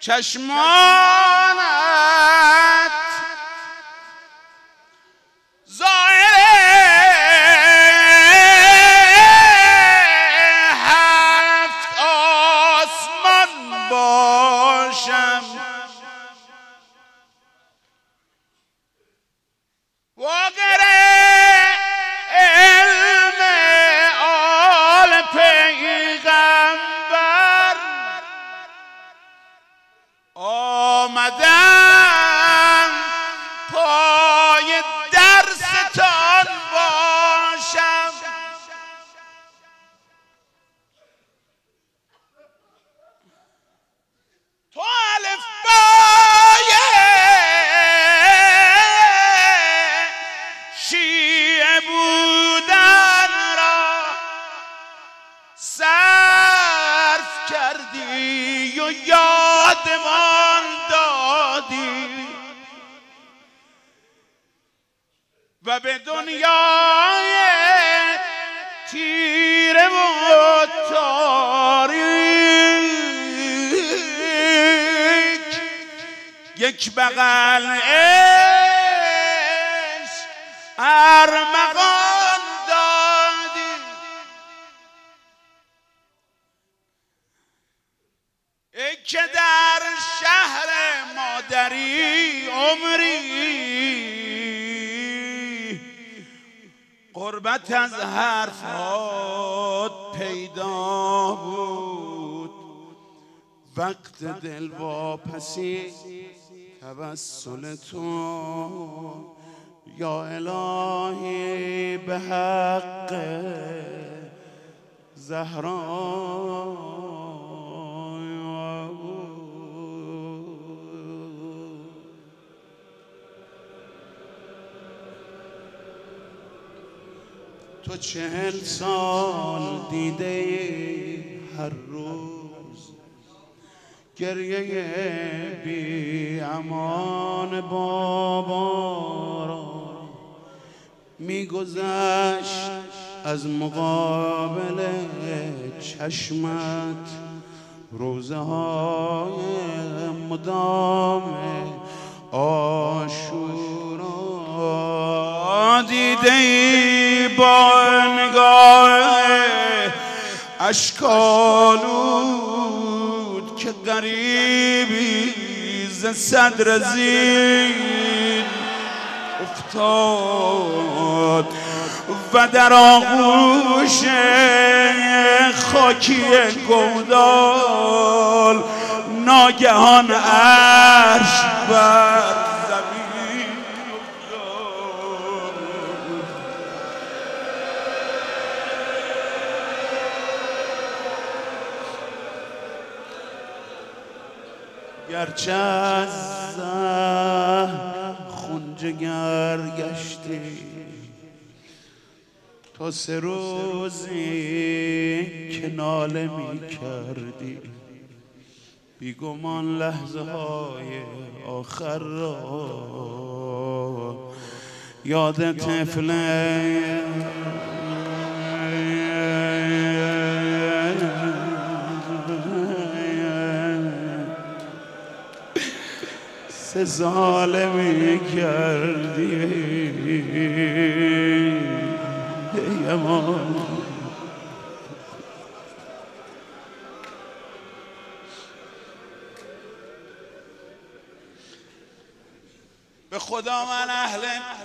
چشمانت ظاهر هفت آسمان باشم واقر علم آل پیغمبر آمدم پای درستان باشم تو الف بای شیعه بودن را صرف کردی و یادمان دادی و به دنیای تیره و تاریک یک بغل عشق ارمغان دادی ای که در شهر مادری عمری قربت از حرفات پیدا بود وقت دل واپسی توسل تو یا الهی به حق زهرا تو 40 سال دیده هر روز گریه بی امان بابا را میگذشت از مقابل چشمت روزه های مدام عاشورا دیده ای با نگاه اشکالود که غریبی ز صدر زین افتاد و در آغوش خاکی گودال ناگهان عرش بر زمین افتاد گرچه از خون جگر گشتی تا 3 روزی که ناله می کردی بیگمان لحظه های آخر را یاد طفل ساله می کردی به خدا من اهل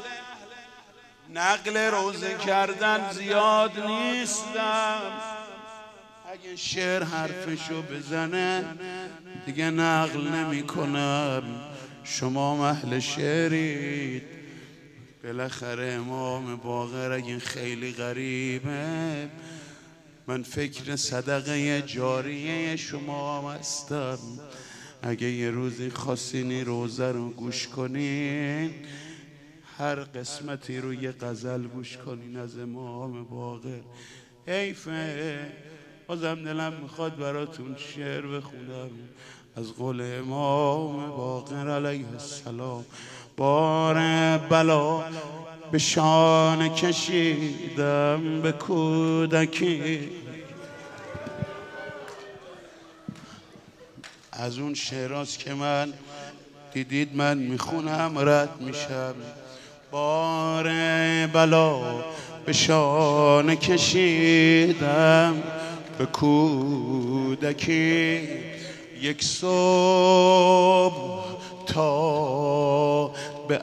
نقل روزه کردن زیاد نیستم اگه شعر حرفشو بزنه دیگه نقل نمی کنم شما اهل شعرید بالاخره امام باقر اگه خیلی غریبه من فکر صدقه جاریه شما هستم اگه یه روزی خواستین روزه رو گوش کنین هر قسمتی رو یه غزل گوش کنین از امام باقر حیفه بازم دلم میخواد براتون شعر بخونم از قول امام باقر علیه السلام بار بلا به شانه کشیدم به کودکی از اون شعراست که من دیدید من میخونم رد میشم. بار بلا به شانه کشیدم، به کودکی یک صبح تا به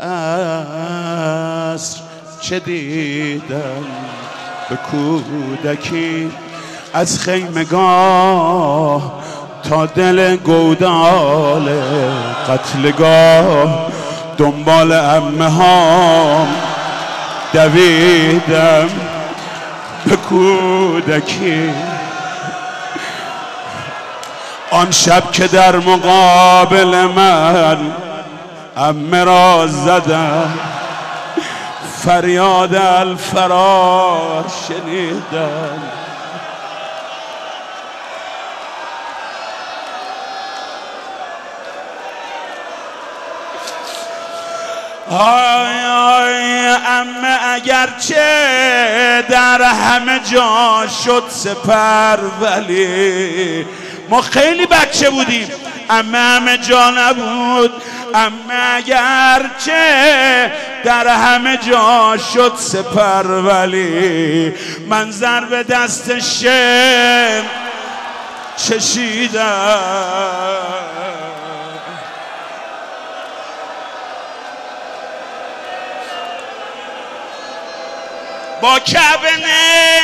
عصر چه دیدم. به کودکی از خیمگاه تا دل گودال قتلگاه دنبال عمه هام دویدم. به کودکی آن شب که در مقابل من عمه را زدم، فریاد الفرار شنیدم. آی آی عمه اگرچه در همه جا شد سپر، ولی ما خیلی بچه بودیم، عمه همه جا نبود. عمه اگرچه در همه جا شد سپر، ولی من ضرب دست شم چشیدم. با کبنه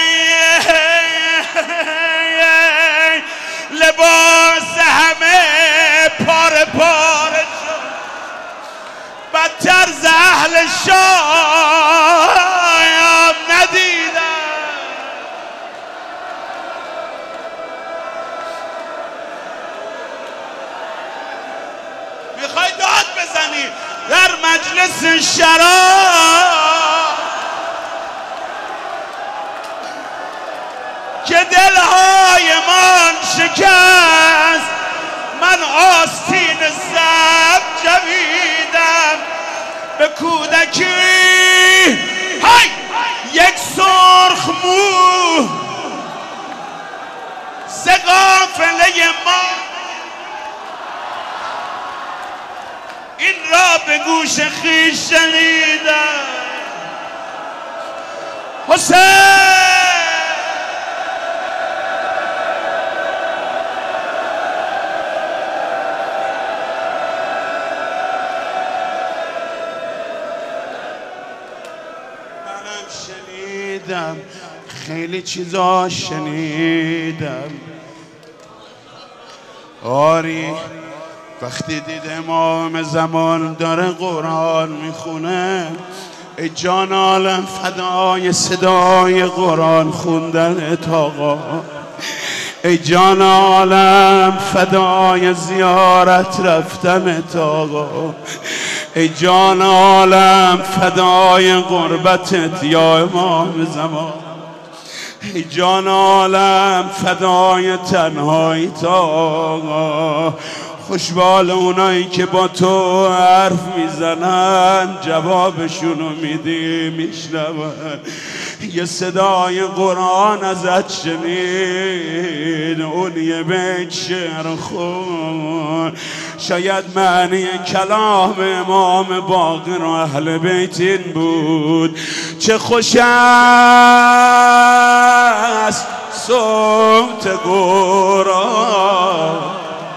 لباس همه پاره پاره شد، بدتر ز اهل شام ندیدم. میخوای داد بزنی در مجلس شراب که دلهایمان شکست، من آستین سب جویدم. به کودکی های یک سرخ مو ز قافله ما، این را به گوش خویش شنیدم. حسین شنیدم، خیلی چیزا شنیدم. آری وقتی دید امام زمان داره قرآن میخونه، ای جان عالم فدای صدای قرآن خوندن آقا، ای جان عالم فدای زیارت رفتن آقا، ای جان عالم فدای قربتت یا امام زمان، ای جان عالم فدای تنهاییت آقا. خوشبال اونایی که با تو حرف میزنن، جوابشونو میدی میشنون. یه صدای قرآن ازت شنید، اون یه بیت شعر خون، شاید معنی کلام امام باقر و اهل بیت این بود: چه خوش است صوت قرآن،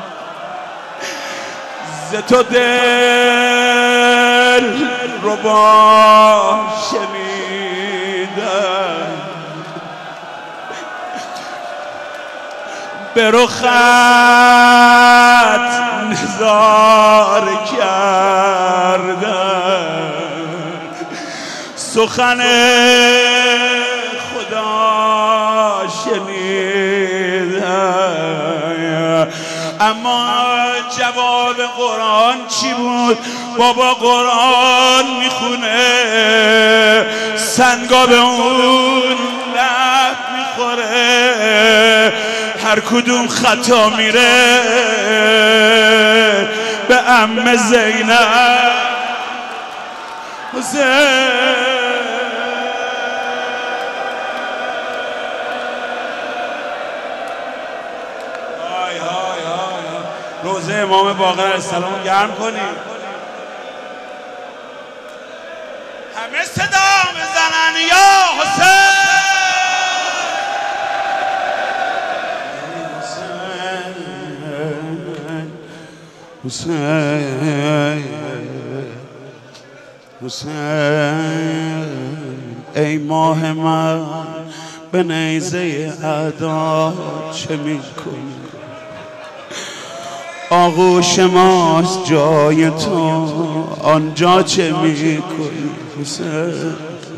ز تو دل ربا شنیدم، به رخت نظاره کردم، سخن خدا شنیدم. اما جواب قرآن چی بود؟ بابا قرآن میخونه، سنگا به اون لب میخوره، هر کدوم خطا میره به عمه زینب حسین. روزه روزه امام باقر علیه السلام گرم کنیم. همه صدا بزنن یا حسین حسین حسین ای ماه من به نیزه اعدا چه میکنی؟ آغوش ماست جای تو آنجا چه میکنی؟ حسین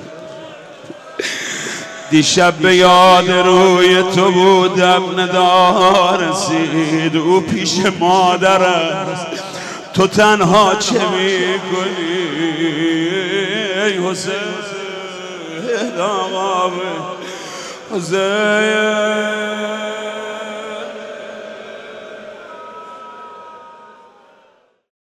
دیشب به یاد روی تو بودم ندار رسید او پیش مادر است تو تنها چه میکنی؟ ای حسین آقا حسین